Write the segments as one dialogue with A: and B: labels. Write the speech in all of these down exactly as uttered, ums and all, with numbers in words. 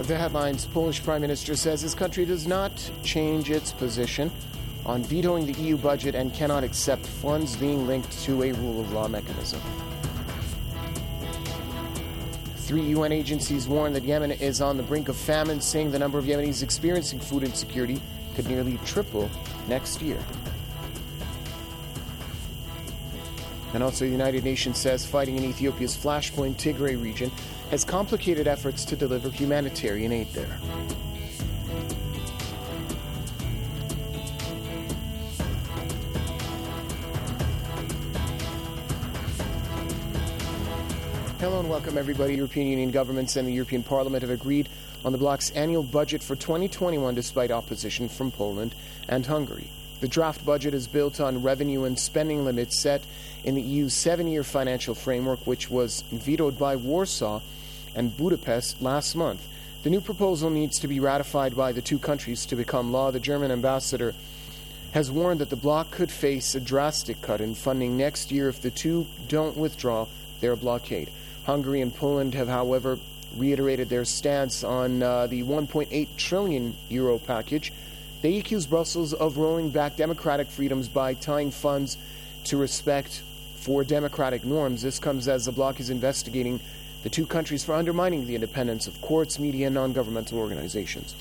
A: the headlines, Polish Prime Minister says his country does not change its position on vetoing the E U budget and cannot accept funds being linked to a rule of law mechanism. Three U N agencies warn that Yemen is on the brink of famine, saying the number of Yemenis experiencing food insecurity could nearly triple next year. And also, the United Nations says fighting in Ethiopia's Flashpoint Tigray region has complicated efforts to deliver humanitarian aid there. Hello and welcome, everybody. European Union governments and the European Parliament have agreed on the bloc's annual budget for twenty twenty-one despite opposition from Poland and Hungary. The draft budget is built on revenue and spending limits set in the E U's seven-year financial framework, which was vetoed by Warsaw and Budapest last month. The new proposal needs to be ratified by the two countries to become law. The German ambassador has warned that the bloc could face a drastic cut in funding next year if the two don't withdraw their blockade. Hungary and Poland have, however, reiterated their stance on uh, the one point eight trillion euro package. They accuse Brussels of rolling back democratic freedoms by tying funds to respect for democratic norms. This comes as the bloc is investigating the two countries for undermining the independence of courts, media, and non-governmental organizations.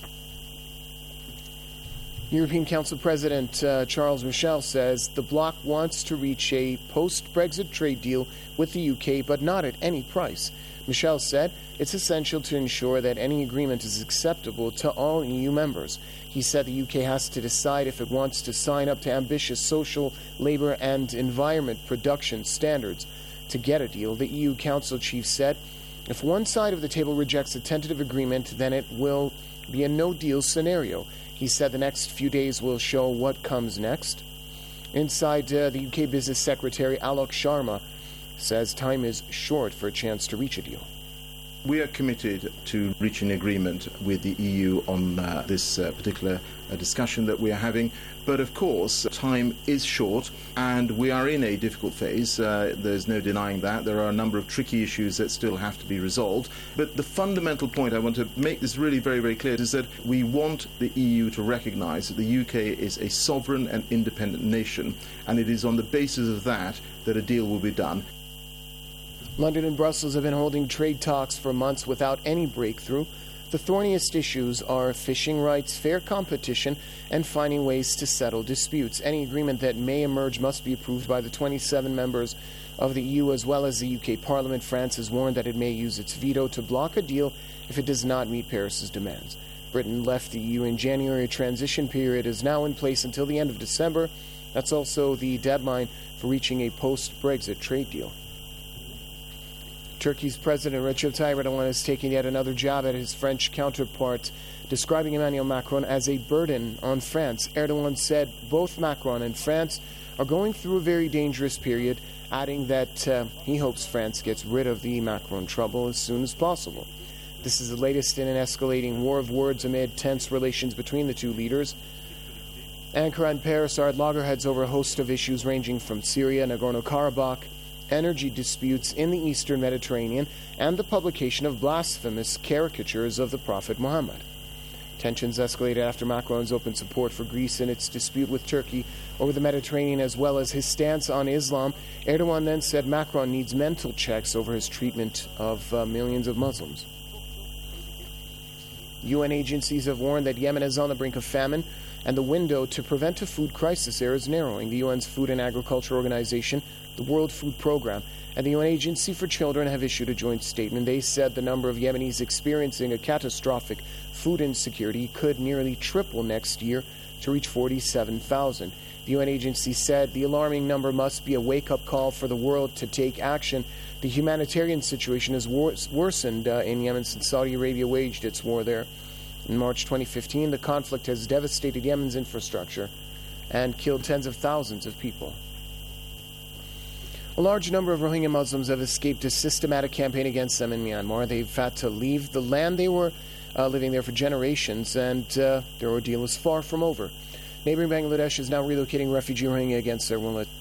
A: European Council President uh, Charles Michel says the bloc wants to reach a post-Brexit trade deal with the U K, but not at any price. Michel said it's essential to ensure that any agreement is acceptable to all E U members. He said the U K has to decide if it wants to sign up to ambitious social, labour and environment production standards to get a deal. The E U Council chief said if one side of the table rejects a tentative agreement, then it will be a no-deal scenario. He said the next few days will show what comes next. Inside, uh, the U K Business Secretary Alok Sharma says time is short for a chance to reach a deal.
B: We are committed to reaching agreement with the E U on uh, this uh, particular uh, discussion that we are having. But of course, time is short and we are in a difficult phase. Uh, there's no denying that. There are a number of tricky issues that still have to be resolved. But the fundamental point I want to make this really very, very clear is that we want the E U to recognise that the U K is a sovereign and independent nation, and it is on the basis of that that a deal will be done.
A: London and Brussels have been holding trade talks for months without any breakthrough. The thorniest issues are fishing rights, fair competition, and finding ways to settle disputes. Any agreement that may emerge must be approved by the twenty-seven members of the E U as well as the U K Parliament. France has warned that it may use its veto to block a deal if it does not meet Paris's demands. Britain left the E U in January. A transition period is now in place until the end of December. That's also the deadline for reaching a post-Brexit trade deal. Turkey's President Recep Tayyip Erdogan is taking yet another jab at his French counterpart, describing Emmanuel Macron as a burden on France. Erdogan said both Macron and France are going through a very dangerous period, adding that uh, he hopes France gets rid of the Macron trouble as soon as possible. This is the latest in an escalating war of words amid tense relations between the two leaders. Ankara and Paris are at loggerheads over a host of issues ranging from Syria, Nagorno-Karabakh, energy disputes in the eastern Mediterranean, and the publication of blasphemous caricatures of the Prophet Muhammad. Tensions escalated after Macron's open support for Greece in its dispute with Turkey over the Mediterranean, as well as his stance on Islam. Erdogan then said Macron needs mental checks over his treatment of uh, millions of Muslims. U N agencies have warned that Yemen is on the brink of famine, and the window to prevent a food crisis there is narrowing. The U N's Food and Agriculture Organization, the World Food Programme, and the U N Agency for Children have issued a joint statement. They said the number of Yemenis experiencing a catastrophic food insecurity could nearly triple next year to reach forty-seven thousand. The U N agency said the alarming number must be a wake-up call for the world to take action. The humanitarian situation has wors- worsened uh, in Yemen since Saudi Arabia waged its war there. In March twenty fifteen, the conflict has devastated Yemen's infrastructure and killed tens of thousands of people. A large number of Rohingya Muslims have escaped a systematic campaign against them in Myanmar. They've had to leave the land they were uh, living there for generations, and uh, their ordeal is far from over. Neighboring Bangladesh is now relocating refugee Rohingya against their will.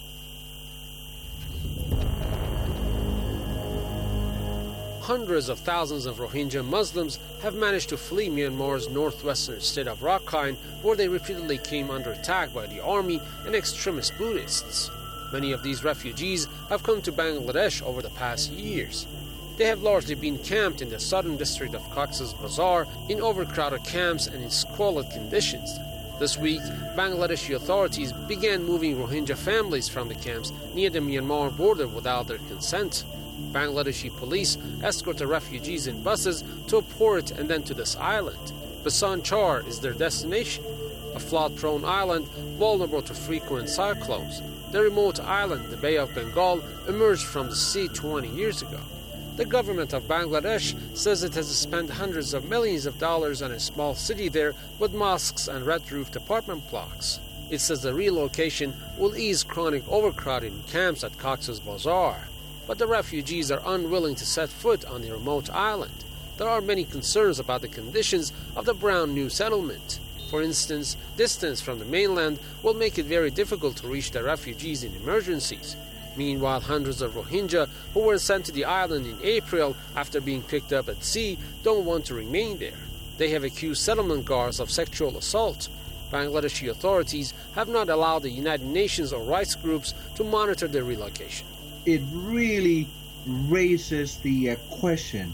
C: hundreds of thousands of Rohingya Muslims have managed to flee Myanmar's northwestern state of Rakhine, where they repeatedly came under attack by the army and extremist Buddhists. Many of these refugees have come to Bangladesh over the past years. They have largely been camped in the southern district of Cox's Bazar in overcrowded camps and in squalid conditions. This week, Bangladeshi authorities began moving Rohingya families from the camps near the Myanmar border without their consent. Bangladeshi police escort the refugees in buses to a port and then to this island. Bhasan Char is their destination, a flood-prone island vulnerable to frequent cyclones. The remote island, the Bay of Bengal, emerged from the sea twenty years ago. The government of Bangladesh says it has spent hundreds of millions of dollars on a small city there with mosques and red-roofed apartment blocks. It says the relocation will ease chronic overcrowding in camps at Cox's Bazar. But the refugees are unwilling to set foot on the remote island. There are many concerns about the conditions of the brown new settlement. For instance, distance from the mainland will make it very difficult to reach the refugees in emergencies. Meanwhile, hundreds of Rohingya who were sent to the island in April after being picked up at sea don't want to remain there. They have accused settlement guards of sexual assault. Bangladeshi authorities have not allowed the United Nations or rights groups to monitor their relocation.
D: It really raises the uh, question,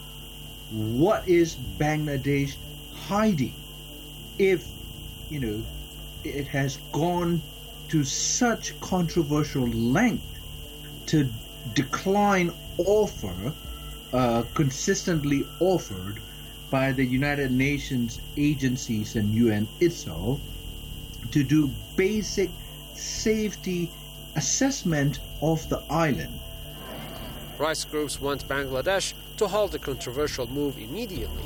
D: what is Bangladesh hiding? If, you know, it has gone to such controversial length to decline offer, uh, consistently offered by the United Nations agencies and U N itself, to do basic safety assessment of the island.
C: Rights groups want Bangladesh to halt the controversial move immediately.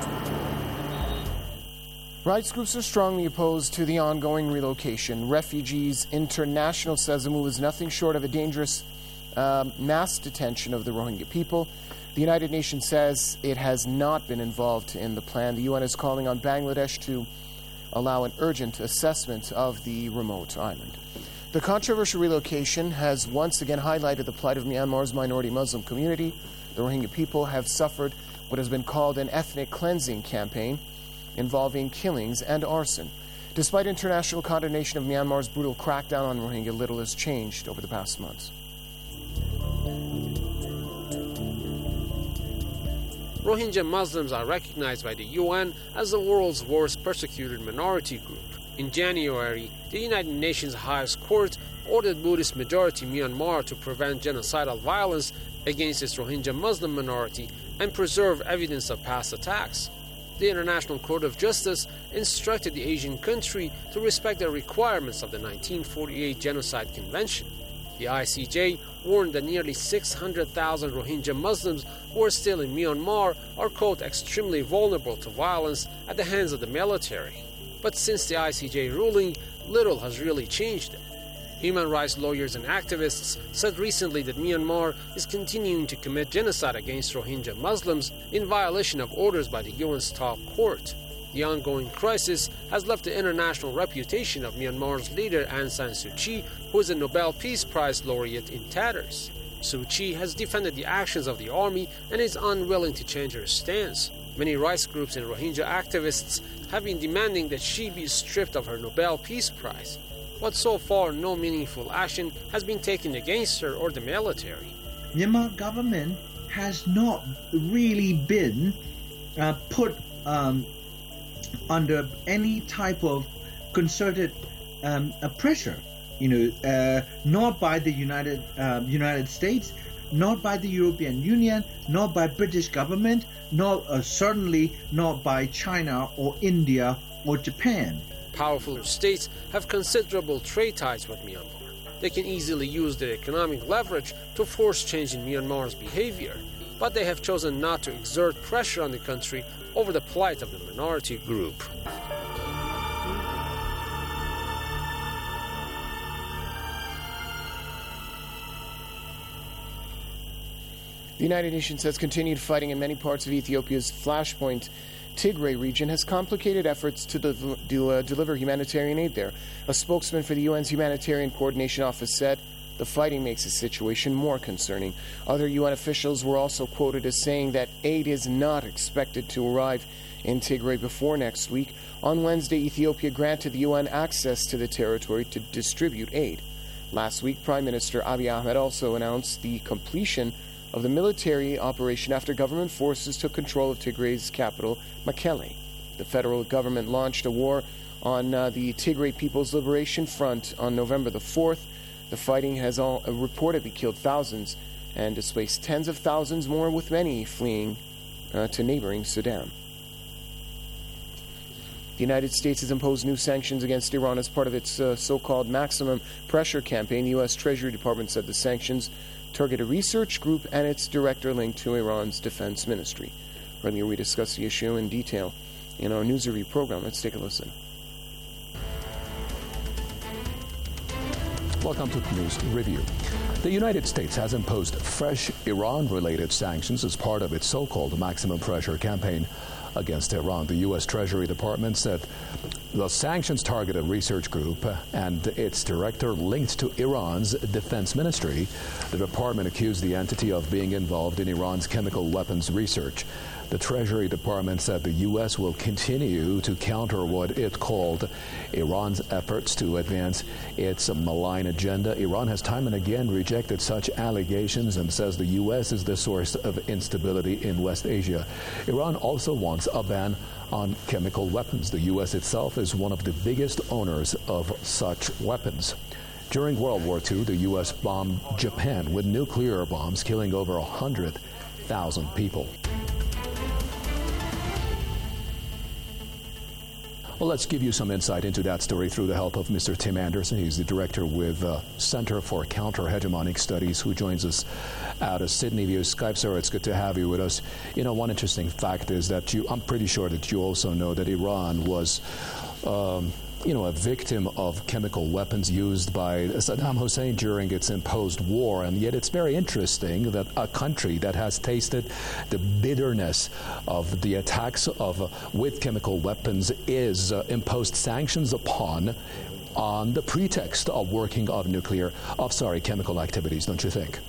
A: Rights groups are strongly opposed to the ongoing relocation. Refugees International says the move is nothing short of a dangerous um, mass detention of the Rohingya people. The United Nations says it has not been involved in the plan. The U N is calling on Bangladesh to allow an urgent assessment of the remote island. The controversial relocation has once again highlighted the plight of Myanmar's minority Muslim community. The Rohingya people have suffered what has been called an ethnic cleansing campaign involving killings and arson. Despite international condemnation of Myanmar's brutal crackdown on Rohingya, little has changed over the past months.
C: Rohingya Muslims are recognized by the U N as the world's worst persecuted minority group. In January, the United Nations highest court ordered Buddhist majority Myanmar to prevent genocidal violence against its Rohingya Muslim minority and preserve evidence of past attacks. The International Court of Justice instructed the Asian country to respect the requirements of the nineteen forty-eight Genocide Convention. The I C J warned that nearly six hundred thousand Rohingya Muslims who are still in Myanmar are, quote, extremely vulnerable to violence at the hands of the military. But since the I C J ruling, little has really changed. Human rights lawyers and activists said recently that Myanmar is continuing to commit genocide against Rohingya Muslims in violation of orders by the U N's top court. The ongoing crisis has left the international reputation of Myanmar's leader Aung San Suu Kyi, who is a Nobel Peace Prize laureate, in tatters. Suu Kyi has defended the actions of the army and is unwilling to change her stance. Many rights groups and Rohingya activists have been demanding that she be stripped of her Nobel Peace Prize. But so far, no meaningful action has been taken against her or the military.
D: Myanmar government has not really been uh, put um, under any type of concerted um, uh, pressure. You know, uh, not by the United uh, United States, not by the European Union, not by British government, not uh, certainly not by China or India or Japan.
C: Powerful states have considerable trade ties with Myanmar. They can easily use their economic leverage to force change in Myanmar's behavior, but they have chosen not to exert pressure on the country over the plight of the minority group.
A: The United Nations says continued fighting in many parts of Ethiopia's flashpoint Tigray region has complicated efforts to, de- to uh, deliver humanitarian aid there. A spokesman for the U N's Humanitarian Coordination Office said The fighting makes the situation more concerning. Other U N officials were also quoted as saying that aid is not expected to arrive in Tigray before next week. On Wednesday, Ethiopia granted the U N access to the territory to distribute aid. Last week, Prime Minister Abiy Ahmed also announced the completion of the military operation after government forces took control of Tigray's capital, Mekelle. The federal government launched a war on uh, the Tigray People's Liberation Front on November the fourth. The fighting has all, uh, reportedly killed thousands and displaced tens of thousands more, with many fleeing uh, to neighboring Sudan. The United States has imposed new sanctions against Iran as part of its uh, so-called maximum pressure campaign. The U S Treasury Department said the sanctions target a research group and its director linked to Iran's defense ministry. Earlier, we discussed the issue in detail in our News Review program. Let's take a listen.
E: Welcome to News Review. The United States has imposed fresh Iran-related sanctions as part of its so-called maximum pressure campaign against Iran. The U S Treasury Department said the sanctions target a research group and its director linked to Iran's defense ministry. The department accused the entity of being involved in Iran's chemical weapons research. The Treasury Department said the U S will continue to counter what it called Iran's efforts to advance its malign agenda. Iran has time and again rejected such allegations and says the U S is the source of instability in West Asia. Iran also wants a ban on chemical weapons. The U S itself is one of the biggest owners of such weapons. During World War Two, the U S bombed Japan with nuclear bombs, killing over one hundred thousand people. Well, let's give you some insight into that story through the help of Mister Tim Anderson. He's the director with uh, Center for Counter-Hegemonic Studies, who joins us out of Sydney via Skype. Sir, it's good to have you with us. You know, one interesting fact is that you, I'm pretty sure that you also know that Iran was um, you know, a victim of chemical weapons used by Saddam Hussein during its imposed war. And yet it's very interesting that a country that has tasted the bitterness of the attacks of uh, with chemical weapons is uh, imposed sanctions upon on the pretext of working of nuclear, of, sorry, chemical activities, don't you think?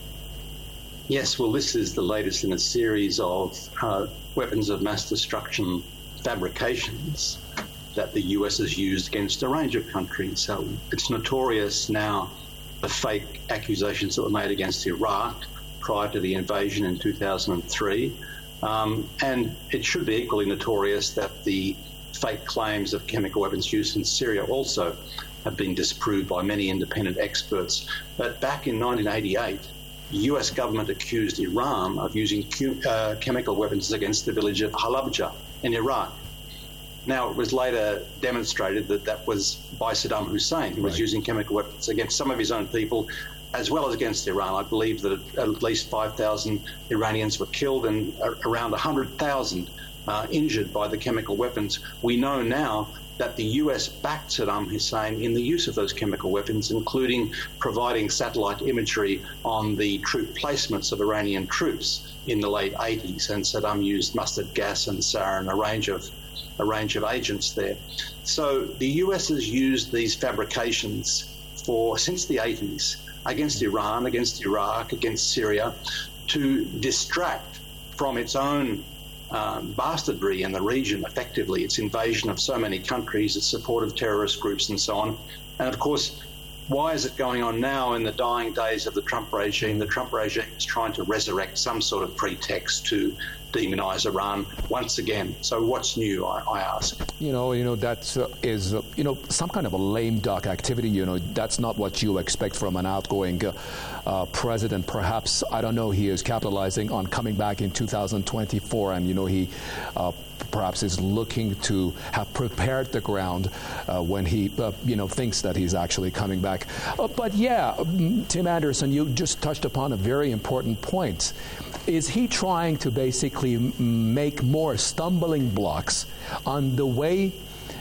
F: Yes, well, this is the latest in a series of uh, weapons of mass destruction fabrications that the U S has used against a range of countries. So it's notorious now, the fake accusations that were made against Iraq prior to the invasion in two thousand three. Um, and it should be equally notorious that the fake claims of chemical weapons use in Syria also have been disproved by many independent experts. But back in nineteen eighty-eight, the U S government accused Iran of using uh, chemical weapons against the village of Halabja in Iraq. Now, it was later demonstrated that that was by Saddam Hussein, who was right. using chemical weapons against some of his own people, as well as against Iran. I believe that at least five thousand Iranians were killed and around one hundred thousand uh, injured by the chemical weapons. We know now that the U S backed Saddam Hussein in the use of those chemical weapons, including providing satellite imagery on the troop placements of Iranian troops in the late eighties. And Saddam used mustard gas and sarin, a range of a range of agents there. So the U S has used these fabrications for since the eighties against Iran, against Iraq, against Syria, to distract from its own um, bastardry in the region, effectively, its invasion of so many countries, its support of terrorist groups and so on. And of course, why is it going on now in the dying days of the Trump regime? The Trump regime is trying to resurrect some sort of pretext to demonize Iran once again. So what's new, I, I ask?
E: You know, you know that uh, is, uh, you know, some kind of a lame duck activity. You know, that's not what you expect from an outgoing uh, uh, president. Perhaps, I don't know, he is capitalizing on coming back in two thousand twenty-four, and, you know, he uh, perhaps is looking to have prepared the ground uh, when he, uh, you know, thinks that he's actually coming back. Uh, but yeah, Tim Anderson, you just touched upon a very important point. Is he trying to basically make more stumbling blocks on the way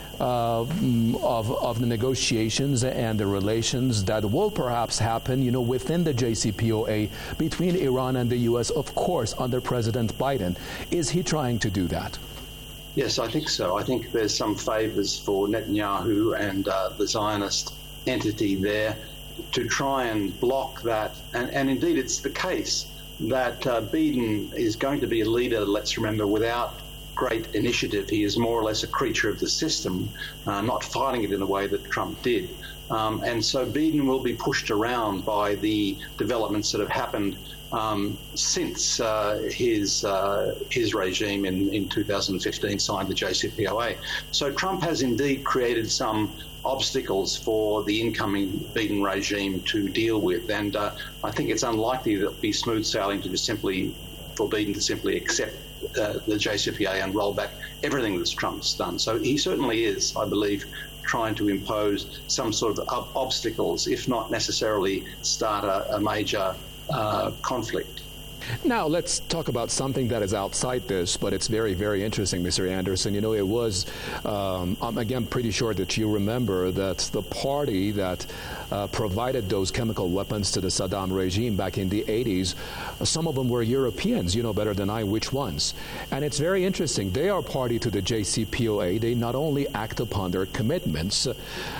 E: uh, of, of the negotiations and the relations that will perhaps happen, you know, within the J C P O A between Iran and the U S, of course, under President Biden? Is he trying to do that?
F: Yes, I think so. I think there's some favors for Netanyahu and uh, the Zionist entity there to try and block that. And, and indeed, it's the case that uh, Biden is going to be a leader, let's remember, without great initiative. He is more or less a creature of the system, uh, not fighting it in the way that Trump did. Um, and so Biden will be pushed around by the developments that have happened um, since uh, his uh, his regime in, in two thousand fifteen signed the J C P O A. So Trump has indeed created some obstacles for the incoming Biden regime to deal with. And uh, I think it's unlikely that it'll be smooth sailing to just simply, for Biden to simply accept uh, the J C P O A and roll back everything that Trump's done. So he certainly is, I believe, trying to impose some sort of ob- obstacles, if not necessarily start a, a major uh, conflict.
E: Now, let's talk about something that is outside this, but it's very, very interesting, Mister Anderson. You know, it was, um, I'm again pretty sure that you remember that the party that uh, provided those chemical weapons to the Saddam regime back in the eighties, some of them were Europeans. You know better than I which ones. And it's very interesting. They are party to the J C P O A. They not only act upon their commitments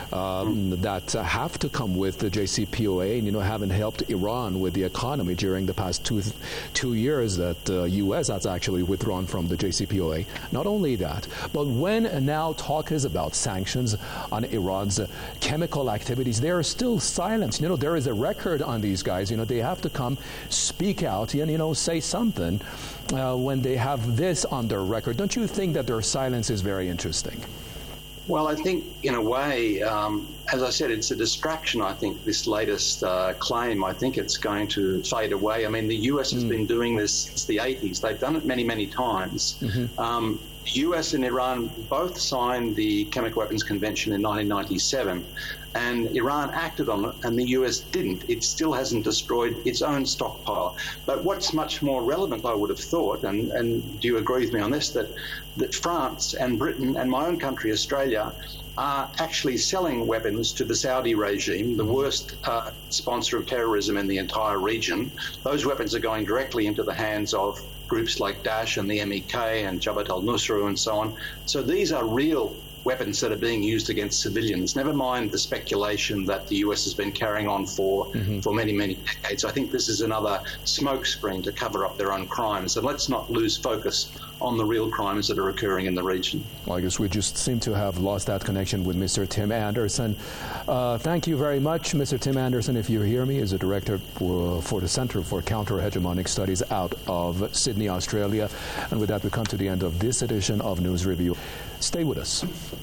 E: um, that uh, have to come with the J C P O A, and, you know, haven't helped Iran with the economy during the past two th- two years that the uh, U S has actually withdrawn from the J C P O A. Not only that, but when now talk is about sanctions on Iran's uh, chemical activities, they are still silent. You know, there is a record on these guys. You know, they have to come speak out and, you know, say something uh, when they have this on their record. Don't you think that their silence is very interesting?
F: Well, I think, in a way, um, as I said, it's a distraction, I think, this latest uh, claim. I think it's going to fade away. I mean, the U S has mm. been doing this since the eighties. They've done it many, many times. Mm-hmm. Um, the U S and Iran both signed the Chemical Weapons Convention in nineteen ninety-seven, and Iran acted on it, and the U S didn't. It still hasn't destroyed its own stockpile. But what's much more relevant, I would have thought, and, and do you agree with me on this, that, that France and Britain and my own country, Australia, are actually selling weapons to the Saudi regime, the worst uh, sponsor of terrorism in the entire region. Those weapons are going directly into the hands of groups like Daesh and the M E K and Jabhat al-Nusra and so on. So these are real weapons that are being used against civilians, never mind the speculation that the U S has been carrying on for mm-hmm. for many, many decades. I think this is another smokescreen to cover up their own crimes. And let's not lose focus on the real crimes that are occurring in the region.
E: Well, I guess we just seem to have lost that connection with Mister Tim Anderson. Uh, thank you very much, Mister Tim Anderson. If you hear me, is a director for, for the Center for Counter-Hegemonic Studies out of Sydney, Australia. And with that, we come to the end of this edition of News Review. Stay with us.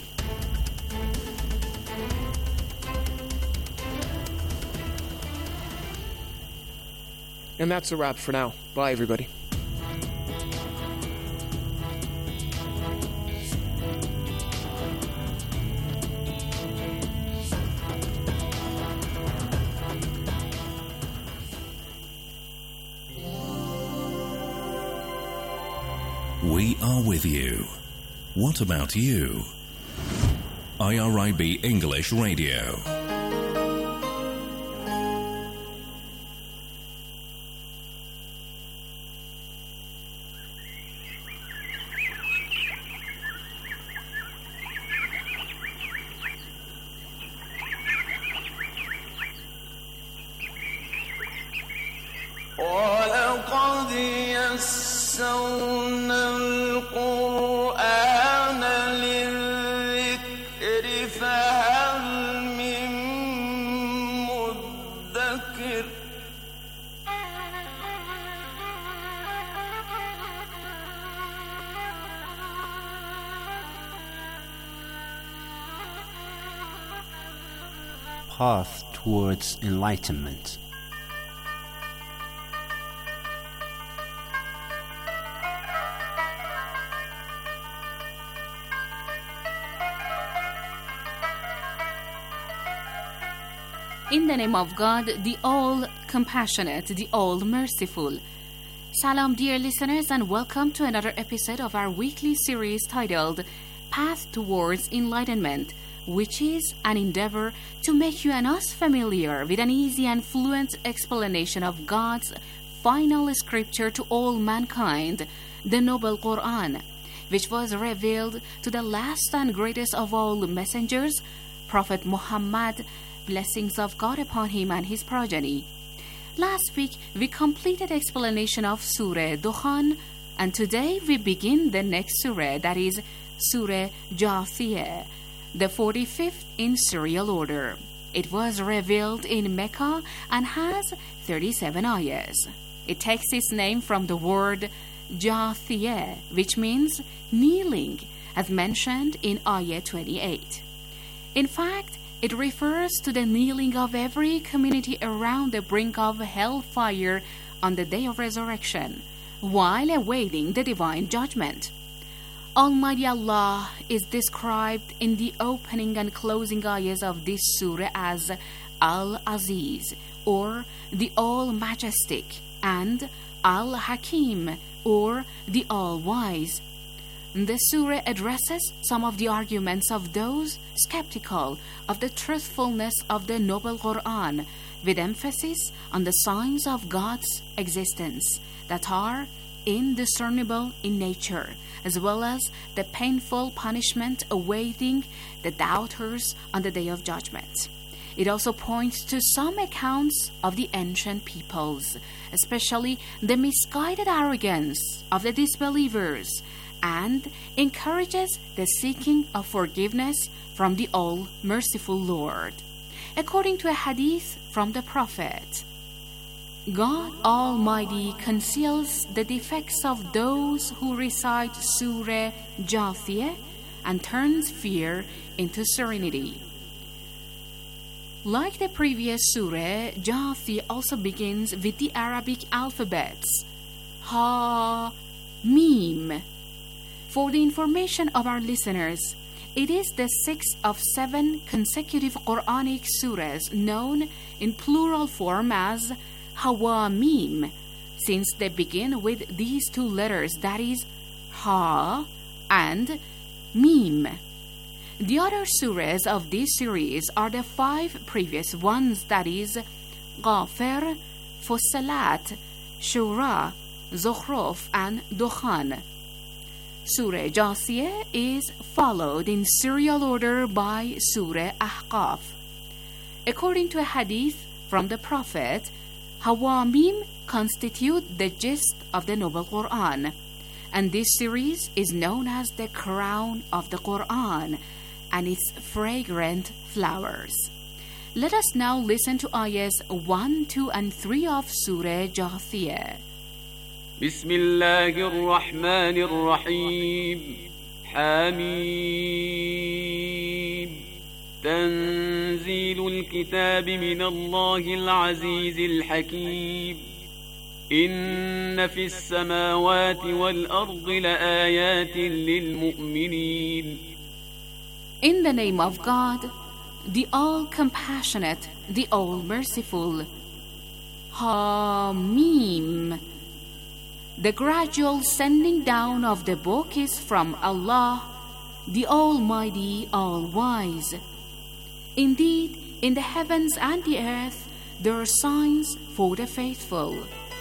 A: And that's a wrap for now. Bye, everybody.
G: We are with you. What about you? I R I B English Radio.
H: ولقد يسرنا القرآن للذكر فهل من مدكر
I: Path towards enlightenment.
J: In the name of God, the all-compassionate, the all-merciful. Salam, dear listeners, and welcome to another episode of our weekly series titled Path Towards Enlightenment, which is an endeavor to make you and us familiar with an easy and fluent explanation of God's final scripture to all mankind, the Noble Quran, which was revealed to the last and greatest of all messengers, Prophet Muhammad, blessings of God upon him and his progeny. Last week, we completed explanation of Surah Dukhan, and today we begin the next surah, that is Surah Jathiyah, the forty-fifth in serial order. It was revealed in Mecca and has thirty-seven ayahs. It takes its name from the word Jathiyah, which means kneeling, as mentioned in ayah twenty-eight. In fact, it refers to the kneeling of every community around the brink of hellfire on the day of resurrection, while awaiting the divine judgment. Almighty Allah is described in the opening and closing ayahs of this surah as Al-Aziz, or the All-Majestic, and Al-Hakim, or the All-Wise. The surah addresses some of the arguments of those skeptical of the truthfulness of the Noble Quran, with emphasis on the signs of God's existence that are indiscernible in nature, as well as the painful punishment awaiting the doubters on the day of judgment. It also points to some accounts of the ancient peoples, especially the misguided arrogance of the disbelievers, and encourages the seeking of forgiveness from the all-merciful Lord. According to a hadith from the Prophet, God Almighty conceals the defects of those who recite Surah Jathiyah and turns fear into serenity. Like the previous surah, Jathiyah also begins with the Arabic alphabets Ha, Mim. For the information of our listeners, it is the sixth of seven consecutive Quranic surahs known in plural form as Hawamim, since they begin with these two letters, that is, Ha and Mim. The other surahs of this series are the five previous ones, that is, Ghafir, Fussilat, Shura, Zukhruf, and Dukhan. Surah Jathiyah is followed in serial order by Surah Ahqaf. According to a hadith from the Prophet, Hawamim constitute the gist of the Noble Quran, and this series is known as the crown of the Quran and its fragrant flowers. Let us now listen to ayahs one, two, and three of Surah Jathiyah.
H: بسم الله الرحمن الرحيم حميم تنزيل الكتاب من الله العزيز الحكيم إن في السماوات والأرض لآيات للمؤمنين.
J: In the name of God, the All-Compassionate, the All-Merciful. Hamim. The gradual sending down of the book is from Allah, the Almighty, All-Wise. Indeed, in the heavens and the earth, there are signs for the faithful.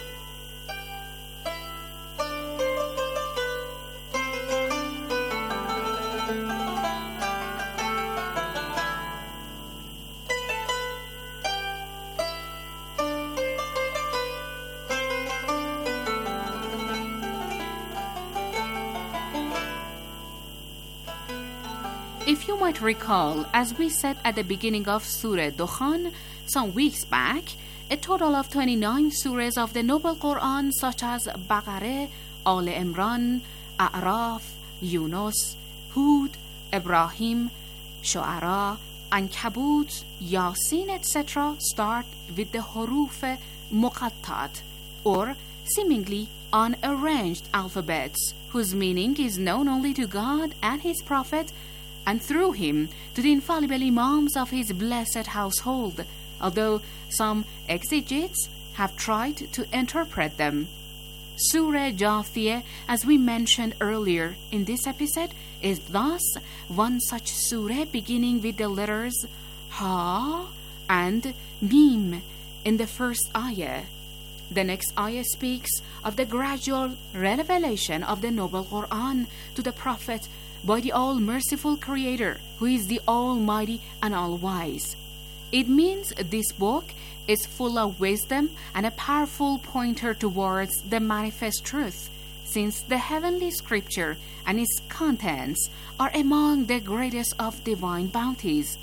J: If you might recall, as we said at the beginning of Surah Dukhan some weeks back, a total of twenty-nine surahs of the Noble Quran, such as Baqarah, Al Imran, A'raf, Yunus, Hud, Ibrahim, Shu'ara, Ankabut, Yasin, et cetera, start with the huruf muqattat, or seemingly unarranged alphabets, whose meaning is known only to God and His Prophet, and through him to the infallible imams of his blessed household, although some exegetes have tried to interpret them. Surah Jathiyah, as we mentioned earlier in this episode, is thus one such surah beginning with the letters Ha and Mim in the first ayah. The next ayah speaks of the gradual revelation of the Noble Quran to the Prophet by the all-merciful Creator, who is the Almighty and All-Wise. It means this book is full of wisdom and a powerful pointer towards the manifest truth, since the heavenly scripture and its contents are among the greatest of divine bounties.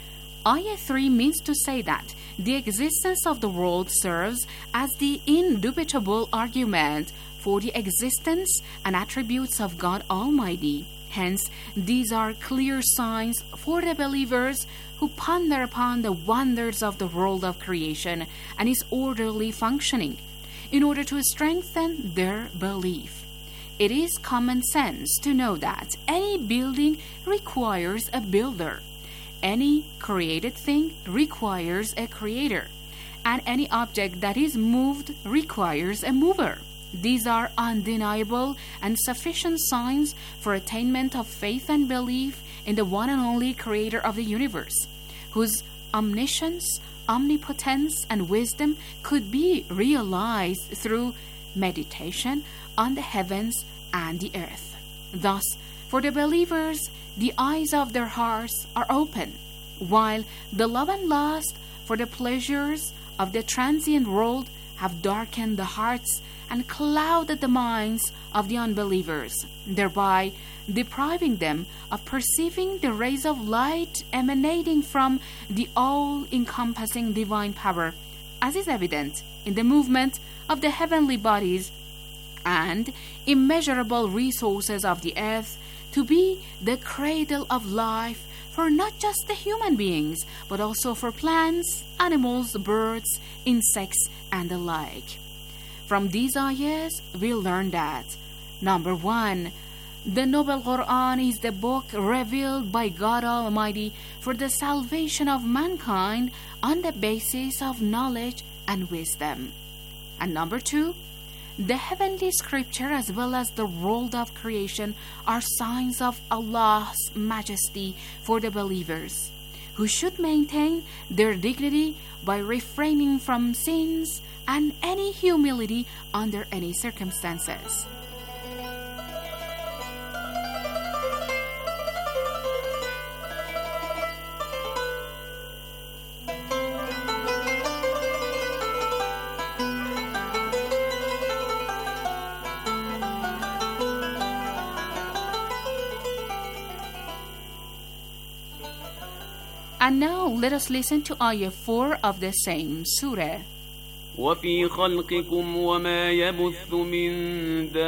J: Ayah three means to say that the existence of the world serves as the indubitable argument for the existence and attributes of God Almighty. Hence, these are clear signs for the believers who ponder upon the wonders of the world of creation and its orderly functioning, in order to strengthen their belief. It is common sense to know that any building requires a builder, any created thing requires a creator, and any object that is moved requires a mover. These are undeniable and sufficient signs for attainment of faith and belief in the one and only Creator of the universe, whose omniscience, omnipotence, and wisdom could be realized through meditation on the heavens and the earth. Thus, for the believers, the eyes of their hearts are open, while the love and lust for the pleasures of the transient world have darkened the hearts and clouded the minds of the unbelievers, thereby depriving them of perceiving the rays of light emanating from the all-encompassing divine power, as is evident in the movement of the heavenly bodies and immeasurable resources of the earth to be the cradle of life for not just the human beings, but also for plants, animals, birds, insects, and the like. From these ayahs, we learn that, number one, the Noble Quran is the book revealed by God Almighty for the salvation of mankind on the basis of knowledge and wisdom. And number two, the heavenly scripture as well as the world of creation are signs of Allah's majesty for the believers, who should maintain their dignity by refraining from sins and any humility under any circumstances. And now let us listen to Ayah four of the same Surah.
H: وفي خلقكم وما يبث من دابة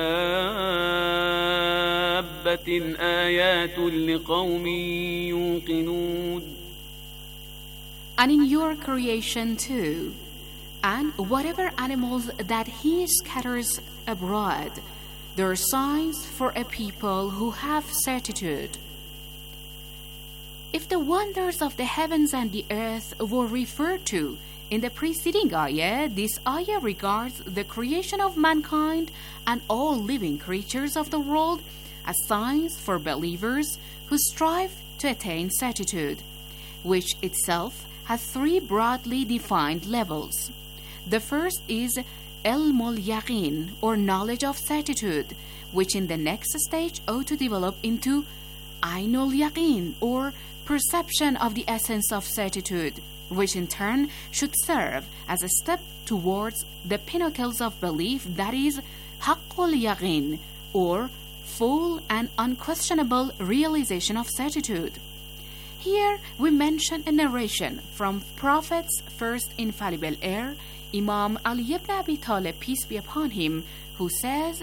H: آيات لقوم يوقنون.
J: And in your creation too, and whatever animals that He scatters abroad, there are signs for a people who have certitude. If the wonders of the heavens and the earth were referred to in the preceding ayah, this ayah regards the creation of mankind and all living creatures of the world as signs for believers who strive to attain certitude, which itself has three broadly defined levels. The first is ilmul yaqeen, or knowledge of certitude, which in the next stage ought to develop into ainul yaqeen, or perception of the essence of certitude, which in turn should serve as a step towards the pinnacles of belief, that is, haqqul yaqeen, or full and unquestionable realization of certitude. Here we mention a narration from Prophet's first infallible heir, Imam Ali ibn Abi Talib, peace be upon him, who says,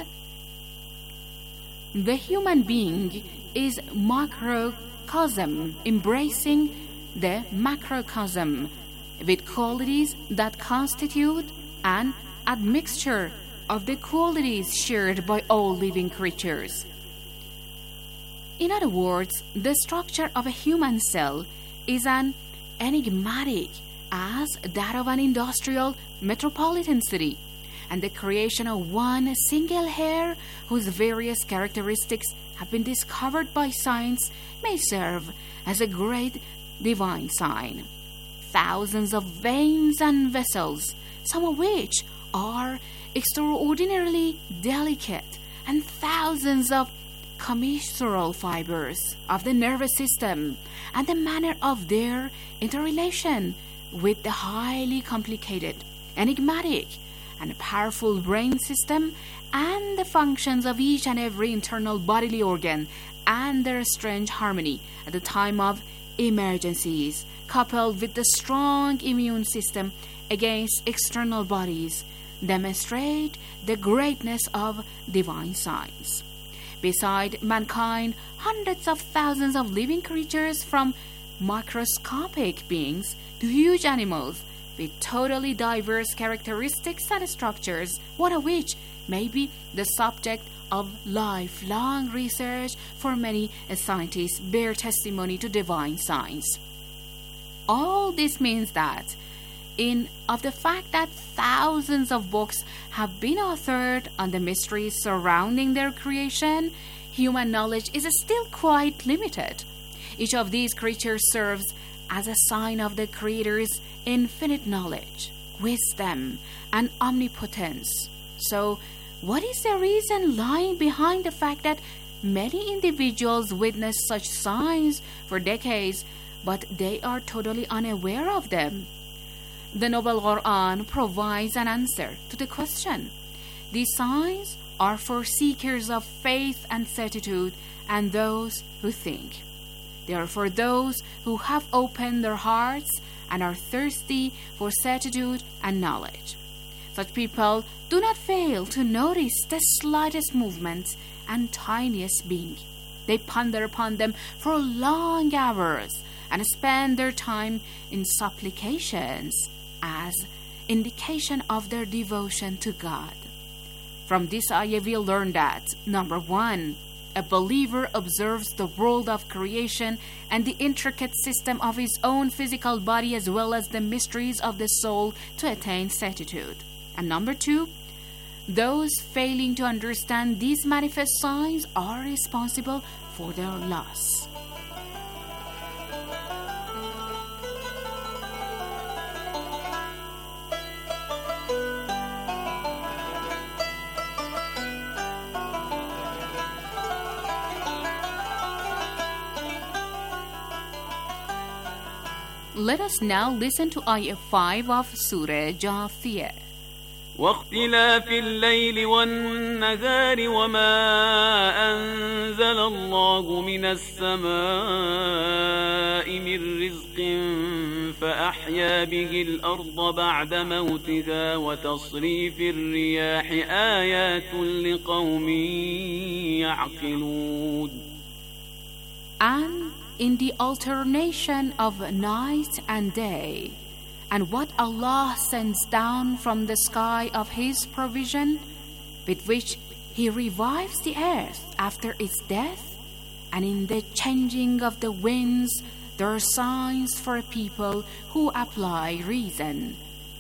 J: "The human being is macrocosm, embracing the macrocosm, with qualities that constitute an admixture of the qualities shared by all living creatures." In other words, the structure of a human cell is an enigmatic as that of an industrial metropolitan city, and the creation of one single hair whose various characteristics have been discovered by science may serve as a great divine sign. Thousands of veins and vessels, some of which are extraordinarily delicate, and thousands of commissural fibers of the nervous system, and the manner of their interrelation with the highly complicated, enigmatic, and powerful brain system and the functions of each and every internal bodily organ and their strange harmony at the time of emergencies, coupled with the strong immune system against external bodies, demonstrate the greatness of divine science. Beside mankind, hundreds of thousands of living creatures, from microscopic beings to huge animals with totally diverse characteristics and structures, one of which may be the subject of lifelong research for many scientists, bear testimony to divine science. All this means that in of the fact that thousands of books have been authored on the mysteries surrounding their creation, human knowledge is still quite limited. Each of these creatures serves as a sign of the Creator's infinite knowledge, wisdom, and omnipotence. So, what is the reason lying behind the fact that many individuals witness such signs for decades, but they are totally unaware of them? The Noble Quran provides an answer to the question. These signs are for seekers of faith and certitude and those who think. They are for those who have opened their hearts and are thirsty for certitude and knowledge. Such people do not fail to notice the slightest movement and tiniest being. They ponder upon them for long hours and spend their time in supplications as indication of their devotion to God. From this ayah we learn that, number one, a believer observes the world of creation and the intricate system of his own physical body as well as the mysteries of the soul to attain certitude. And number two, those failing to understand these manifest signs are responsible for their loss. Let us now listen to Ayah five of Surah Jathiyah.
H: واختلاف الليل والنهار وما أنزل الله من السماء من رزق فأحيا به الأرض بعد موتها وتصريف الرياح آيات لقوم يعقلون.
J: And in the alternation of night and day, and what Allah sends down from the sky of His provision, with which He revives the earth after its death, and in the changing of the winds, there are signs for a people who apply reason.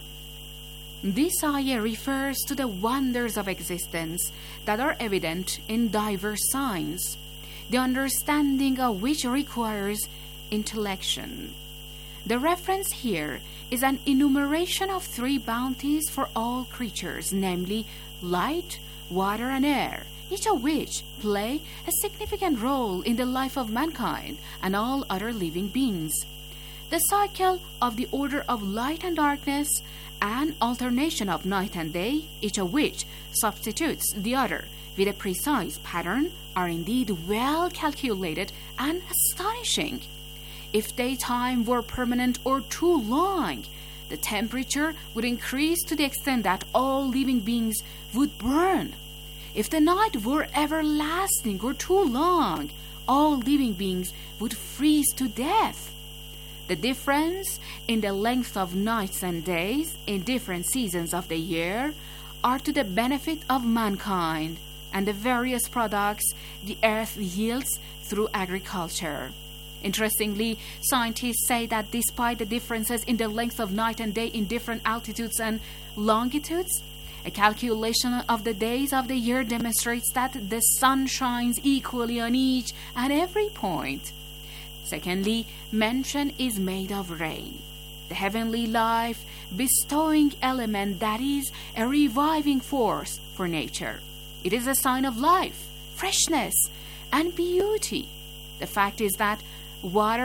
J: This ayah refers to the wonders of existence that are evident in diverse signs, the understanding of which requires intellection. The reference here is an enumeration of three bounties for all creatures, namely light, water, and air, each of which play a significant role in the life of mankind and all other living beings. The cycle of the order of light and darkness and alternation of night and day, each of which substitutes the other with a precise pattern, are indeed well calculated and astonishing. If daytime were permanent or too long, the temperature would increase to the extent that all living beings would burn. If the night were everlasting or too long, all living beings would freeze to death. The difference in the length of nights and days in different seasons of the year are to the benefit of mankind and the various products the earth yields through agriculture. Interestingly, scientists say that despite the differences in the length of night and day in different altitudes and longitudes, a calculation of the days of the year demonstrates that the sun shines equally on each and every point. Secondly, mention is made of rain, the heavenly life bestowing element that is a reviving force for nature. It is a sign of life, freshness, and beauty. The fact is that water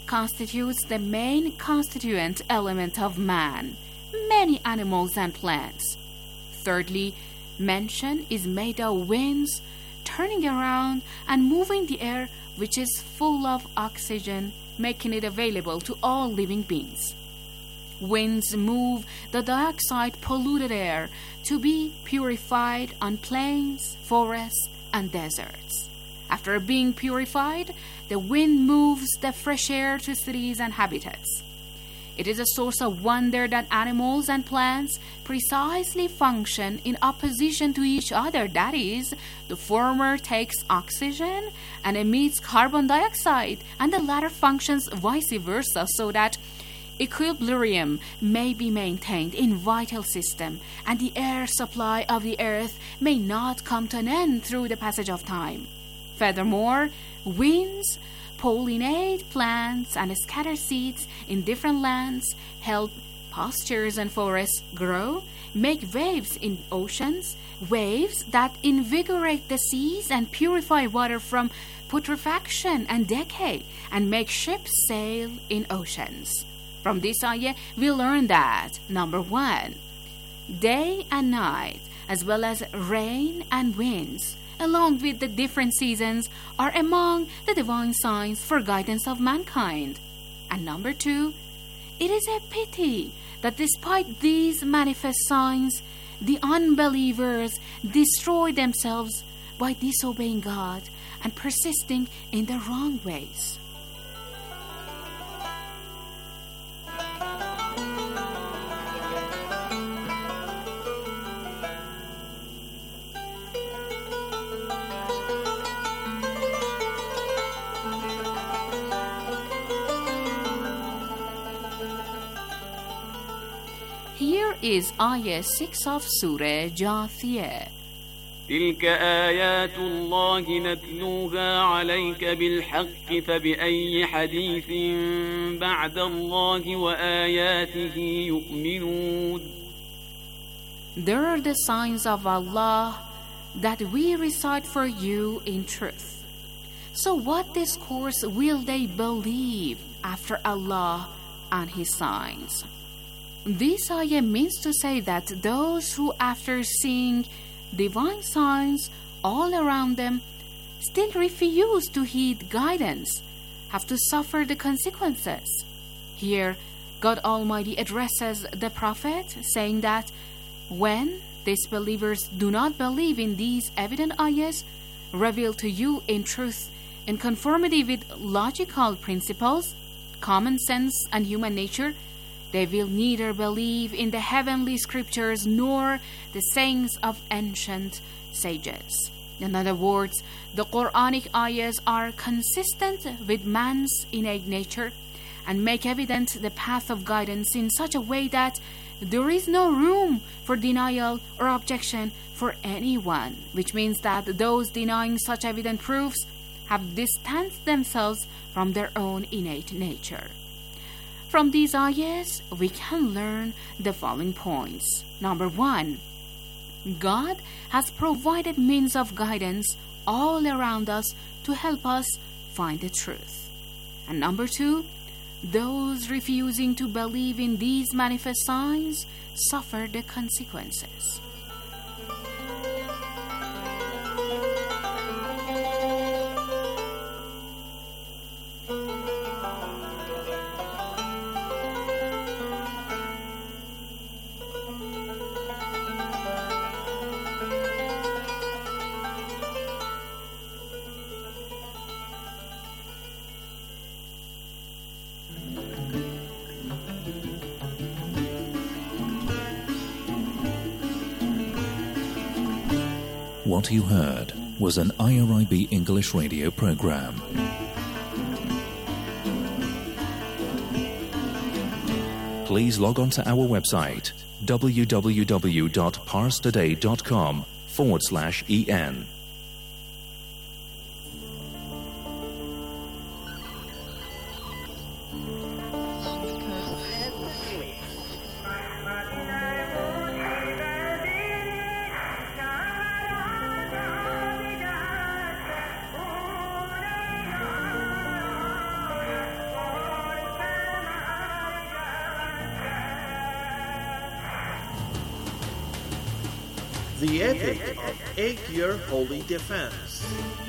J: constitutes the main constituent element of man, many animals and plants. Thirdly, mention is made of winds turning around and moving the air, which is full of oxygen, making it available to all living beings. Winds move the dioxide polluted air to be purified on plains, forests, and deserts. After being purified, the wind moves the fresh air to cities and habitats. It is a source of wonder that animals and plants precisely function in opposition to each other. That is, the former takes oxygen and emits carbon dioxide, and the latter functions vice versa, so that equilibrium may be maintained in vital system and the air supply of the earth may not come to an end through the passage of time. Furthermore, winds pollinate plants and scatter seeds in different lands, help pastures and forests grow, make waves in oceans, waves that invigorate the seas and purify water from putrefaction and decay, and make ships sail in oceans. From this ayah, we learn that, number one, day and night, as well as rain and winds, along with the different seasons, are among the divine signs for guidance of mankind. And number two, it is a pity that despite these manifest signs, the unbelievers destroy themselves by disobeying God and persisting in the wrong ways. Here is ayah six of Surah Jathiyah.
H: تلك آيات الله نتلوها عليك بالحق فبأي حديث بعد الله وآياته يؤمنون.
J: There are the signs of Allah that we recite for you in truth. So what discourse will they believe after Allah and His signs? This ayah means to say that those who, after seeing divine signs all around them, still refuse to heed guidance, have to suffer the consequences. Here, God Almighty addresses the Prophet, saying that when disbelievers do not believe in these evident ayahs revealed to you in truth, in conformity with logical principles, common sense, and human nature, they will neither believe in the heavenly scriptures nor the sayings of ancient sages. In other words, the Quranic ayahs are consistent with man's innate nature and make evident the path of guidance in such a way that there is no room for denial or objection for anyone, which means that those denying such evident proofs have distanced themselves from their own innate nature. From these ayahs, we can learn the following points. Number one, God has provided means of guidance all around us to help us find the truth. And number two, those refusing to believe in these manifest signs suffer the consequences.
G: What you heard was an I R I B English radio program. Please log on to our website w w w dot pars today dot com forward slash en.
K: The Epic of Eight-Year Holy Defense.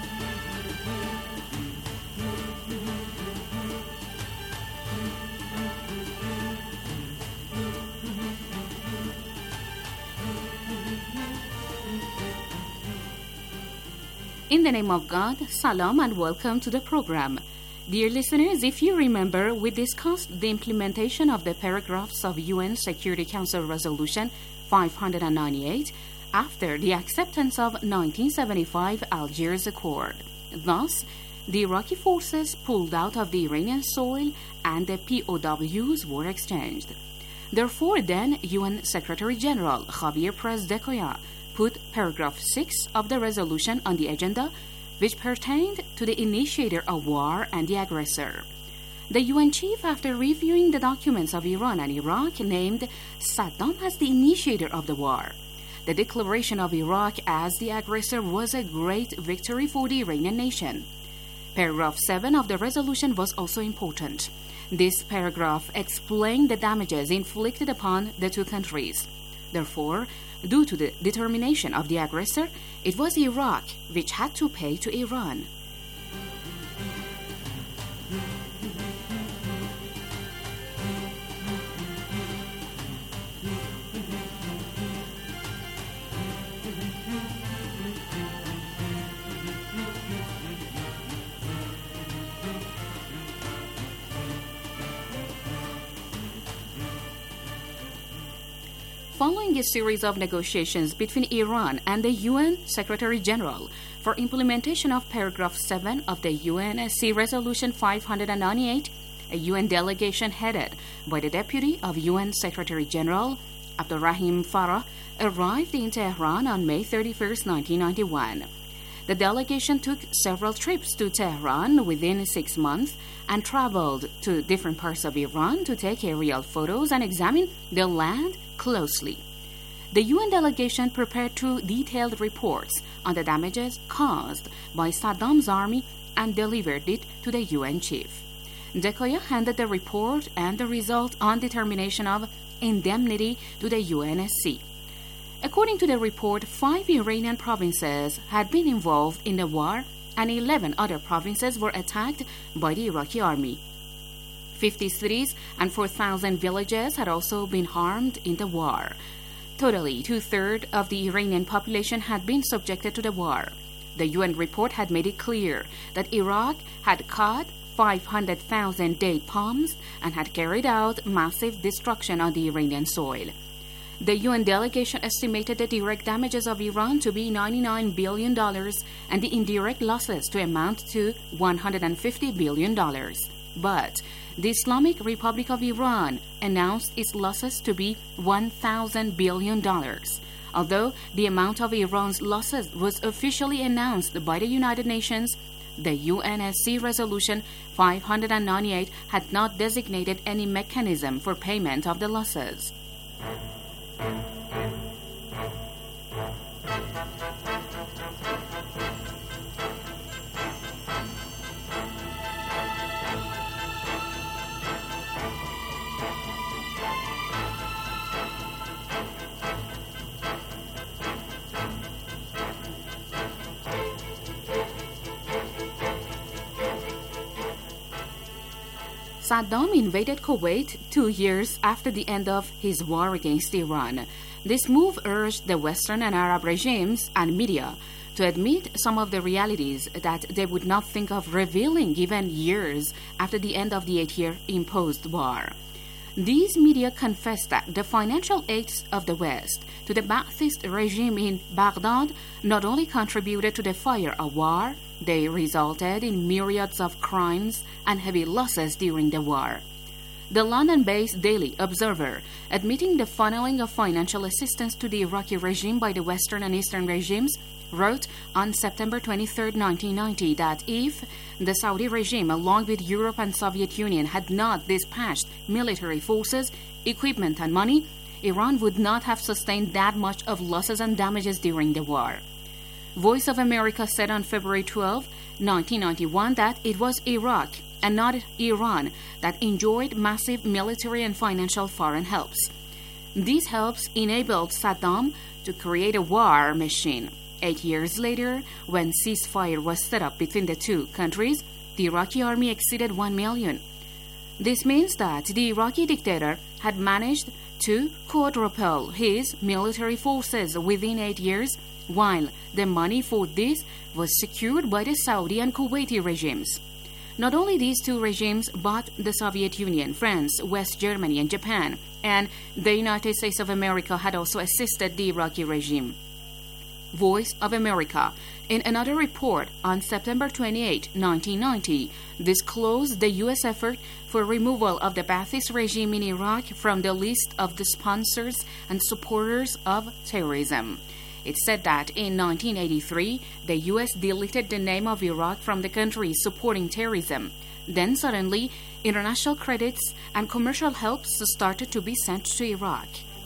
J: In the name of God, Salam and welcome to the program. Dear listeners, if you remember, we discussed the implementation of the paragraphs of U N Security Council Resolution five hundred ninety-eight after the acceptance of nineteen seventy-five Algiers Accord. Thus, the Iraqi forces pulled out of the Iranian soil and the P O Ws were exchanged. Therefore, then, U N Secretary General Javier Pérez de Cuellar put paragraph six of the resolution on the agenda, which pertained to the initiator of war and the aggressor. The U N chief, after reviewing the documents of Iran and Iraq, named Saddam as the initiator of the war. The declaration of Iraq as the aggressor was a great victory for the Iranian nation. Paragraph seven of the resolution was also important. This paragraph explained the damages inflicted upon the two countries. Therefore, due to the determination of the aggressor, it was Iraq which had to pay to Iran. Following a series of negotiations between Iran and the U N Secretary General for implementation of paragraph seven of the U N S C Resolution five hundred ninety-eight, a U N delegation headed by the Deputy of U N Secretary General Abdurrahim Farah arrived in Tehran on May thirty-first, nineteen ninety-one. The delegation took several trips to Tehran within six months and traveled to different parts of Iran to take aerial photos and examine the land closely. The U N delegation prepared two detailed reports on the damages caused by Saddam's army and delivered it to the U N chief. De Cuellar handed the report and the result on determination of indemnity to the U N S C. According to the report, five Iranian provinces had been involved in the war and eleven other provinces were attacked by the Iraqi army. fifty cities and four thousand villages had also been harmed in the war. Totally, two-thirds of the Iranian population had been subjected to the war. The U N report had made it clear that Iraq had cut five hundred thousand date palms and had carried out massive destruction on the Iranian soil. The U N delegation estimated the direct damages of Iran to be ninety-nine billion dollars and the indirect losses to amount to one hundred fifty billion dollars. But the Islamic Republic of Iran announced its losses to be one thousand billion dollars. Although the amount of Iran's losses was officially announced by the United Nations, the U N S C Resolution five hundred ninety-eight had not designated any mechanism for payment of the losses. Saddam invaded Kuwait two years after the end of his war against Iran. This move urged the Western and Arab regimes and media to admit some of the realities that they would not think of revealing even years after the end of the eight-year imposed war. These media confessed that the financial aids of the West to the Ba'athist regime in Baghdad not only contributed to the fire of war, they resulted in myriads of crimes and heavy losses during the war. The London-based Daily Observer, admitting the funneling of financial assistance to the Iraqi regime by the Western and Eastern regimes, wrote on September twenty-third, nineteen ninety, that if the Saudi regime, along with Europe and Soviet Union, had not dispatched military forces, equipment, and money, Iran would not have sustained that much of losses and damages during the war. Voice of America said on February twelfth, nineteen ninety-one, that it was Iraq and not Iran that enjoyed massive military and financial foreign helps. This helps enabled Saddam to create a war machine. Eight years later, when ceasefire was set up between the two countries, the Iraqi army exceeded one million. This means that the Iraqi dictator had managed to quadruple his military forces within eight years, while the money for this was secured by the Saudi and Kuwaiti regimes. Not only these two regimes, but the Soviet Union, France, West Germany, and Japan, and the United States of America had also assisted the Iraqi regime. Voice of America, in another report on September twenty-eighth, nineteen ninety, disclosed the U S effort for removal of the Ba'athist regime in Iraq from the list of the sponsors and supporters of terrorism. It said that in nineteen eighty-three, the U S deleted the name of Iraq from the country supporting terrorism. Then suddenly, international credits and commercial helps started to be sent to Iraq.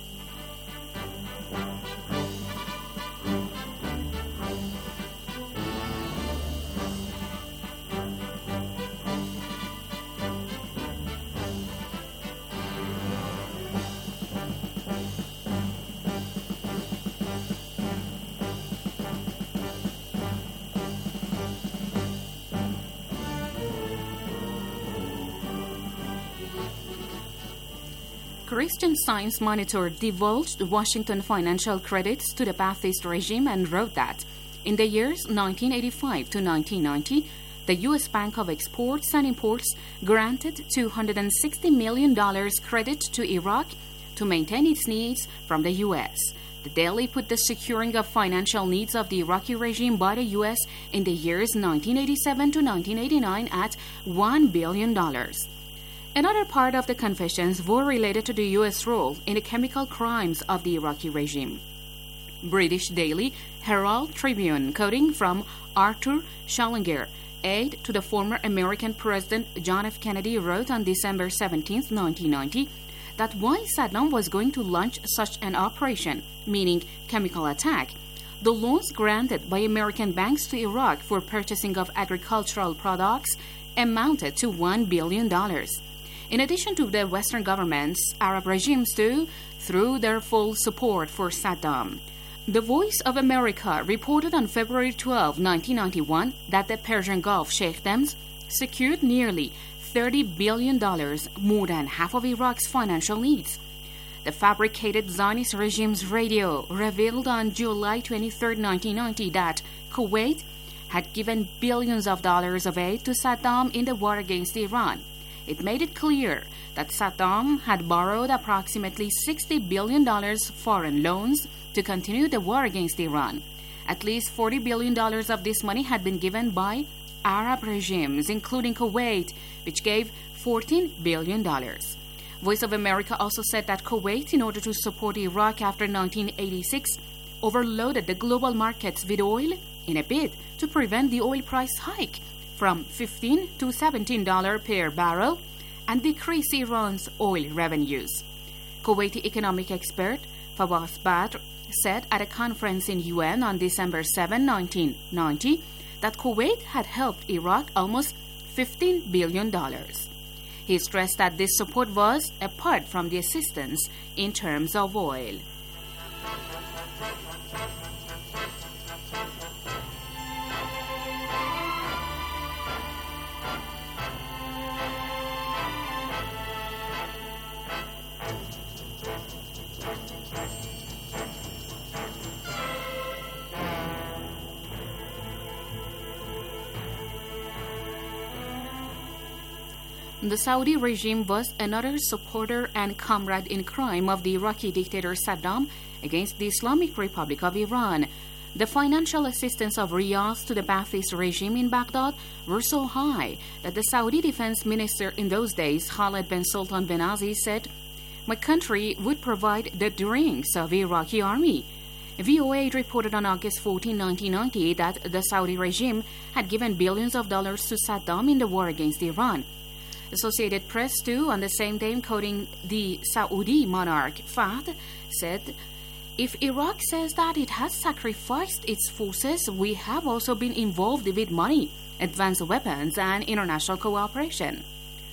J: Christian Science Monitor divulged Washington financial credits to the Ba'athist regime and wrote that in the years nineteen eighty-five to nineteen ninety, the U S Bank of Exports and Imports granted two hundred sixty million dollars credit to Iraq to maintain its needs from the U S. The Daily put the securing of financial needs of the Iraqi regime by the U S in the years nineteen eighty-seven to nineteen eighty-nine at one billion dollars. Another part of the confessions were related to the U S role in the chemical crimes of the Iraqi regime. British Daily Herald Tribune, quoting from Arthur Schallinger, aide to the former American President John F. Kennedy, wrote on December seventeenth, nineteen ninety, that while Saddam was going to launch such an operation, meaning chemical attack, the loans granted by American banks to Iraq for purchasing of agricultural products amounted to one billion dollars. In addition to the Western governments, Arab regimes too threw their full support for Saddam. The Voice of America reported on February twelfth, nineteen ninety-one, that the Persian Gulf sheikhdoms secured nearly thirty billion dollars, more than half of Iraq's financial needs. The fabricated Zionist regime's radio revealed on July twenty-third, nineteen ninety, that Kuwait had given billions of dollars of aid to Saddam in the war against Iran. It made it clear that Saddam had borrowed approximately sixty billion dollars foreign loans to continue the war against Iran. At least forty billion dollars of this money had been given by Arab regimes, including Kuwait, which gave fourteen billion dollars. Voice of America also said that Kuwait, in order to support Iraq after nineteen eighty-six, overloaded the global markets with oil in a bid to prevent the oil price hike from fifteen to seventeen dollars per barrel and decrease Iran's oil revenues. Kuwaiti economic expert Fawaz Badr said at a conference in U N on December seventh, nineteen ninety, that Kuwait had helped Iraq almost fifteen billion dollars. He stressed that this support was apart from the assistance in terms of oil. The Saudi regime was another supporter and comrade in crime of the Iraqi dictator Saddam against the Islamic Republic of Iran. The financial assistance of Riyadh to the Ba'athist regime in Baghdad were so high that the Saudi defense minister in those days, Khaled bin Sultan bin Aziz, said, "My country would provide the drinks of the Iraqi army." V O A reported on August fourteenth, nineteen ninety, that the Saudi regime had given billions of dollars to Saddam in the war against Iran. Associated Press, too, on the same day, quoting the Saudi monarch Fahd, said, "If Iraq says that it has sacrificed its forces, we have also been involved with money, advanced weapons, and international cooperation."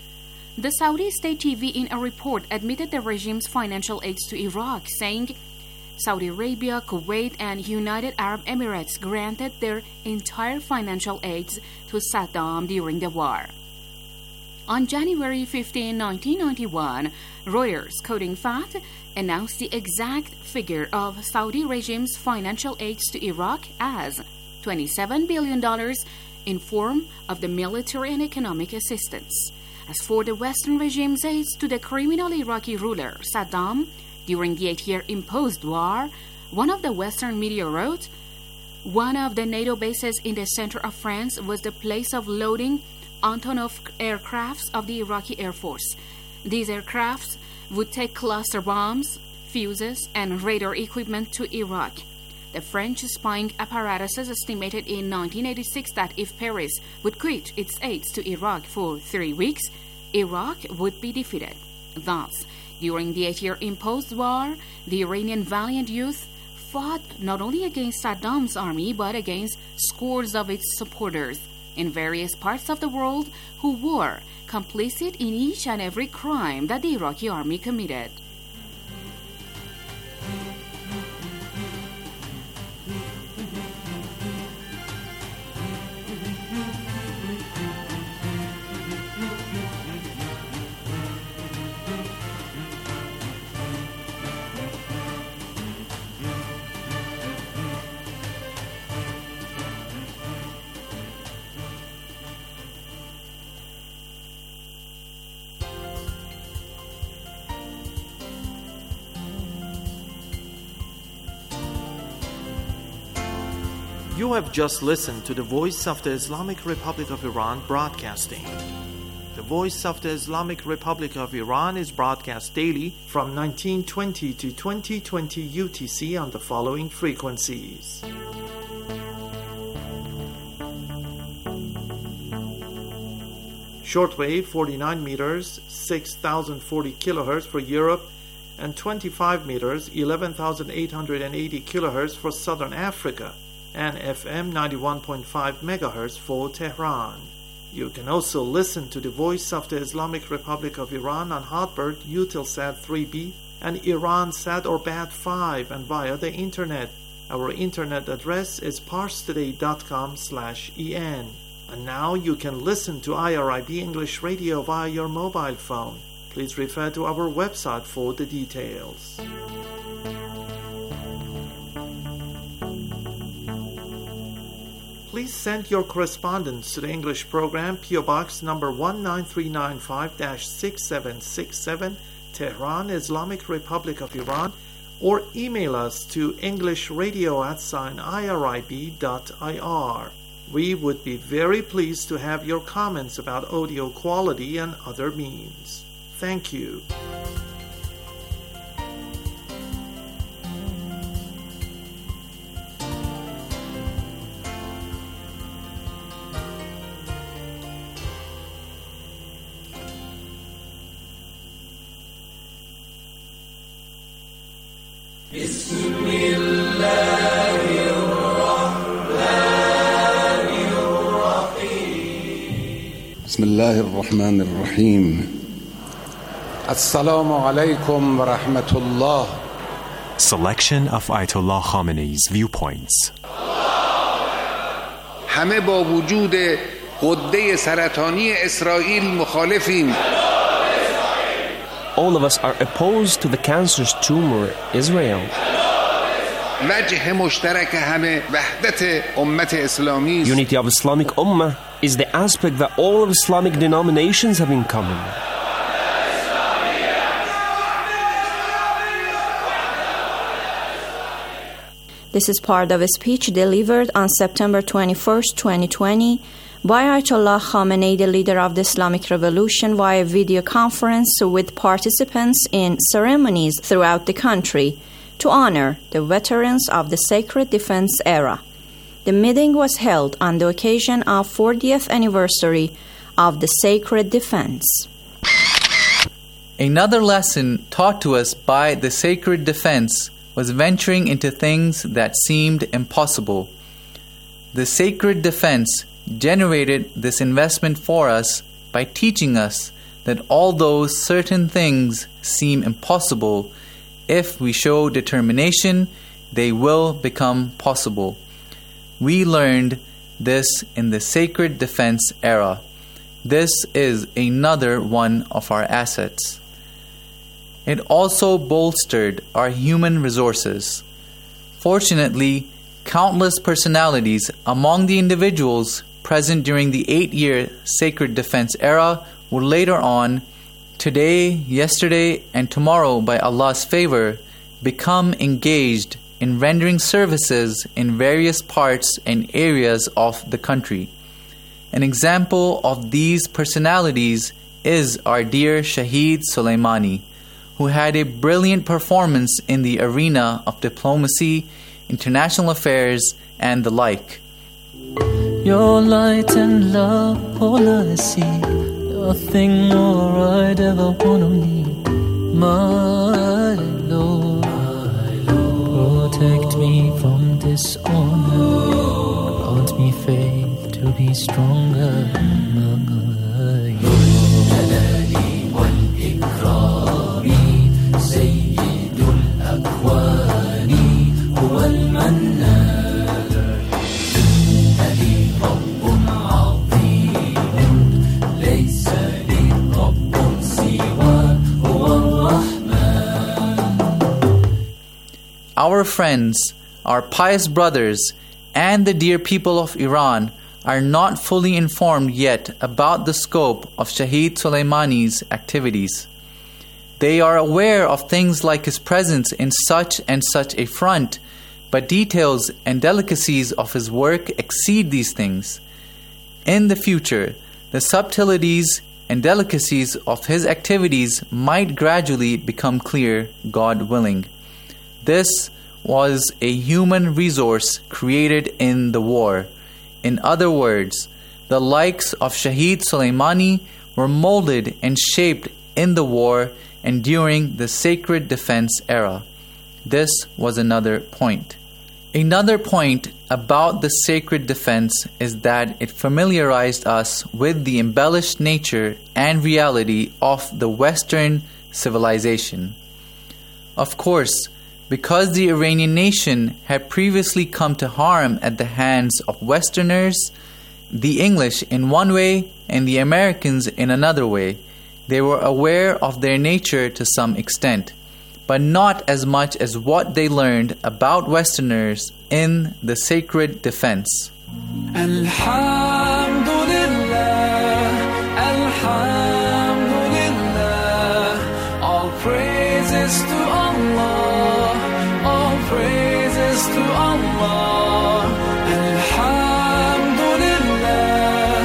J: The Saudi state T V in a report admitted the regime's financial aids to Iraq, saying Saudi Arabia, Kuwait, and United Arab Emirates granted their entire financial aids to Saddam during the war. On January fifteenth, nineteen ninety-one, Reuters, quoting F A T, announced the exact figure of Saudi regime's financial aids to Iraq as twenty-seven billion dollars in form of the military and economic assistance. As for the Western regime's aids to the criminal Iraqi ruler Saddam during the eight-year imposed war, one of the Western media wrote, one of the NATO bases in the center of France was the place of loading Antonov aircrafts of the Iraqi Air Force. These aircrafts would take cluster bombs, fuses, and radar equipment to Iraq. The French spying apparatuses estimated in nineteen eighty-six that if Paris would quit its aids to Iraq for three weeks, Iraq would be defeated. Thus, during the eight-year imposed war, the Iranian valiant youth fought not only against Saddam's army but against scores of its supporters in various parts of the world who were complicit in each and every crime that the Iraqi army committed.
K: You have just listened to the Voice of the Islamic Republic of Iran broadcasting. The Voice of the Islamic Republic of Iran is broadcast daily from nineteen twenty to twenty twenty U T C on the following frequencies. Shortwave forty-nine meters, six thousand forty kilohertz for Europe, and twenty-five meters, eleven thousand eight hundred eighty kilohertz for Southern Africa, and F M ninety-one point five megahertz for Tehran. You can also listen to the Voice of the Islamic Republic of Iran on Hotbird, Eutelsat three B, and Iransat or B A T five, and via the internet. Our internet address is parstoday dot com slash en. And now you can listen to I R I B English Radio via your mobile phone. Please refer to our website for the details. Please send your correspondence to the English program, P O Box number one nine three nine five dash six seven six seven, Tehran, Islamic Republic of Iran, or email us to englishradio at sign irib dot ir. We would be very pleased to have your comments about audio quality and other means. Thank you.
L: بسم الله الرحمن الرحيم السلام عليكم ورحمة الله.
M: Selection of Ayatollah Khamenei's viewpoints.
L: همه با وجود غده سرطانی اسرائیل مخالفیم.
N: All of us are opposed to the cancerous tumor Israel.
L: وجه مشترک همه وحدت امت اسلامی.
N: Unity of Islamic Ummah is the aspect that all of Islamic denominations have in common.
O: This is part of a speech delivered on September twenty-first, twenty twenty by Ayatollah Khamenei, the leader of the Islamic Revolution, via video conference with participants in ceremonies throughout the country to honor the veterans of the Sacred Defense era. The meeting was held on the occasion of fortieth anniversary of the Sacred Defense.
P: Another lesson taught to us by the Sacred Defense was venturing into things that seemed impossible. The Sacred Defense generated this investment for us by teaching us that although certain things seem impossible, if we show determination, they will become possible. We learned this in the Sacred Defense era. This is another one of our assets. It also bolstered our human resources. Fortunately, countless personalities among the individuals present during the eight-year Sacred Defense era will later on, today, yesterday, and tomorrow by Allah's favor, become engaged in rendering services in various parts and areas of the country. An example of these personalities is our dear Shaheed Soleimani, who had a brilliant performance in the arena of diplomacy, international affairs, and the like.
Q: Your light and love, all I see, nothing more I'd ever want to need. My Lord, protect me from dishonor, grant me faith to be stronger. Jalali wal ikrami, Sayyidul akwani, huwa al-mannan.
P: Our friends, our pious brothers, and the dear people of Iran are not fully informed yet about the scope of Shaheed Soleimani's activities. They are aware of things like his presence in such and such a front, but details and delicacies of his work exceed these things. In the future, the subtleties and delicacies of his activities might gradually become clear, God willing. This was a human resource created in the war. In other words, the likes of Shaheed Soleimani were molded and shaped in the war and during the Sacred Defense era. This was another point. Another point about the Sacred Defense is that it familiarized us with the embellished nature and reality of the Western civilization. Of course, because the Iranian nation had previously come to harm at the hands of Westerners, the English in one way and the Americans in another way, they were aware of their nature to some extent, but not as much as what they learned about Westerners in the Sacred Defense.
Q: Alhamdulillah, Alhamdulillah, all praises to Allah, all praises to Allah. Alhamdulillah,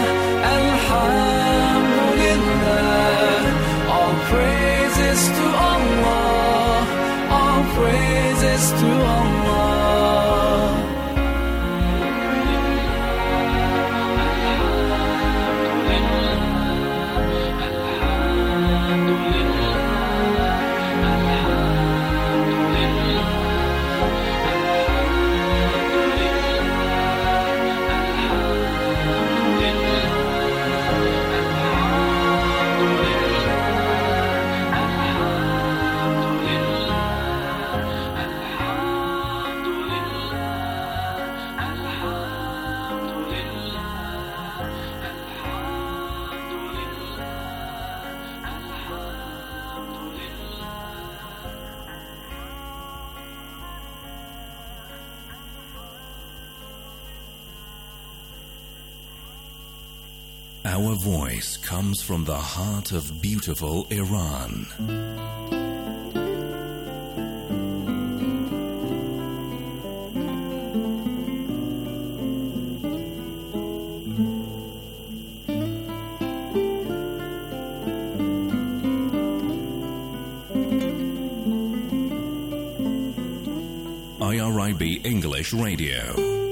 Q: Alhamdulillah, all praises to Allah, all praises to Allah.
G: Our voice comes from the heart of beautiful Iran. I R I B English Radio.